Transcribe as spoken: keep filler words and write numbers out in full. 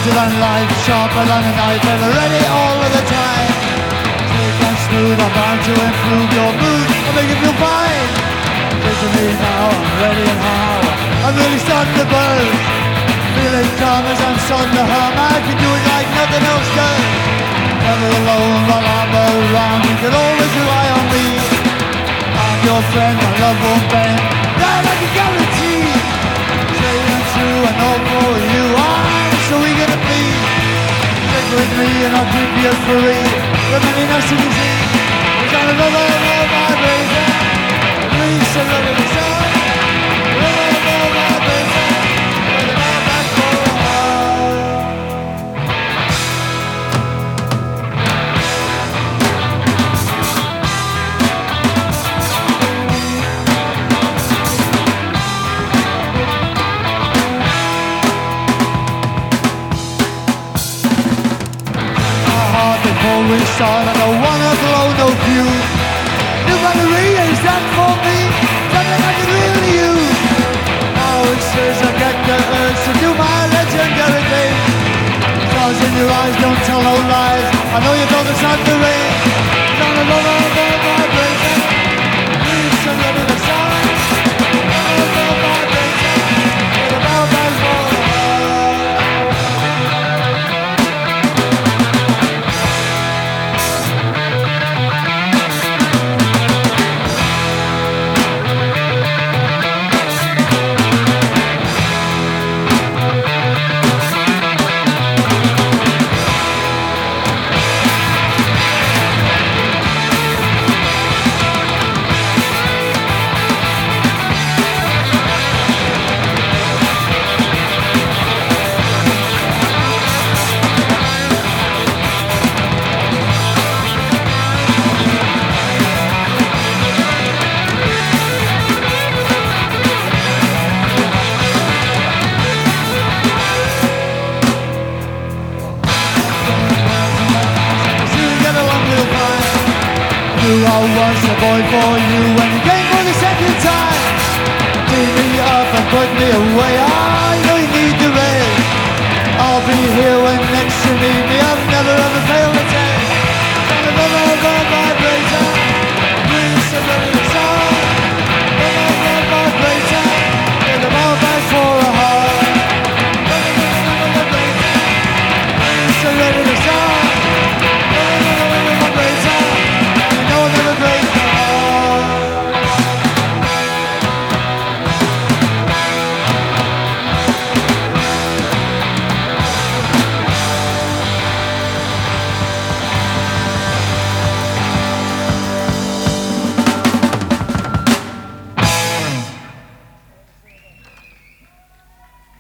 Larger than life, sharper than a knife, ever ready all of the time. Slick and smooth, I'm bound to improve your mood and make you feel fine. Listen to me now, I'm ready and how I'm really starting to burn. Feeling calm as I'm starting to hum, I can do it like nothing else does. Never alone while I'm around, you can always rely on me. I'm your friend, my love won't bend, that I can guarantee. Straight and true and all for you, I'm so eager to be. Stick with me and I'll keep you free. The many nights you can see, we're gonna love all my vibration. Please and love in the sun. Love all my vibration. With an all back for a heart. Before we start, I don't wanna blow no fuse. New battery, is that for me? Something I can really use. Now it says I get the urge to do my legendary thing. Stars in your eyes, don't tell no lies. I know you know the sun to rain. Gonna love all the vibration. Please send love in the sun. Love all the vibration. With a bell bell for a heart. I was the boy for you when you came for the second time. Beat me up and put me away, I know you need the rest. I'll be here when next you need me, I've never